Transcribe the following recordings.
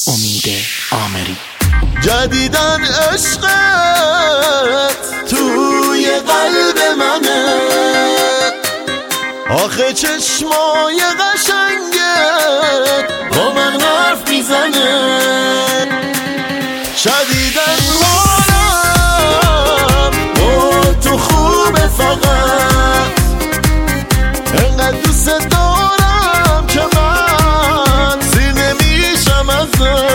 امید آمری. جدیدن عشقت توی قلب منه، آخه چشمای قشنگت با من حرف میزنه. شدیدن حالم با تو خوبه، فقط انقدر دوست دارم که من سیر نمیشم ازت.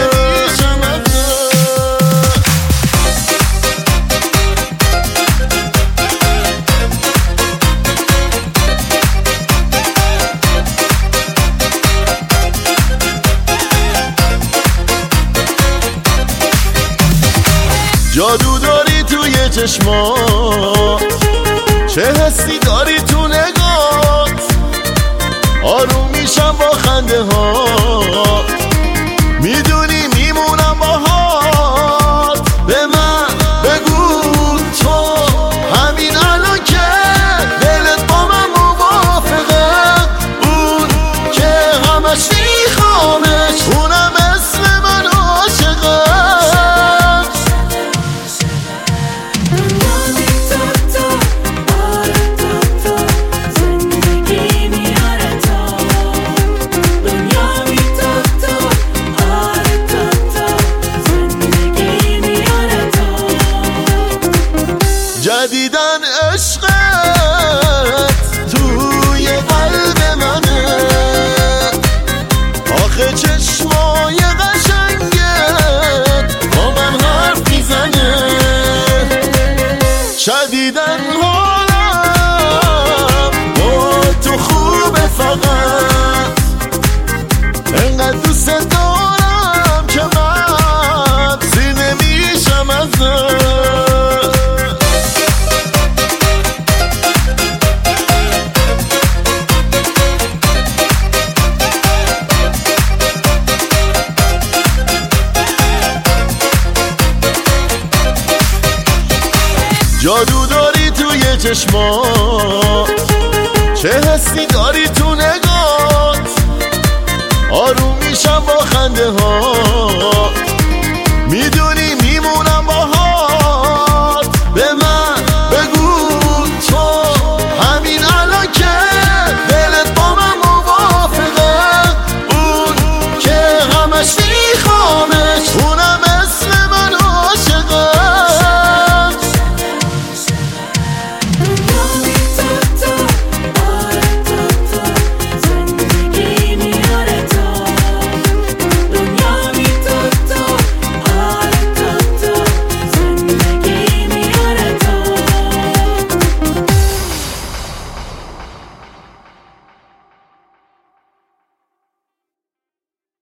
جادو داری توی چشمات، چه حسی داری تو نگات، آروم میشم با خنده هات، میدونی میمونم باهات. به من بگو تو همین الان که دلت با من موافقه، اون که همش میخوامش، اونم اسم من عاشقه. جدیدن عشقت توی قلب منه، آخه چشمای قشنگت با من حرف میزنه. شدیدن حالم با تو خوبه، فقط انقدر دوست دارم که من سیر نمیشم ازت. جادو داری توی چشمات، چه حسی داری تو نگات، آروم میشم با خنده ها،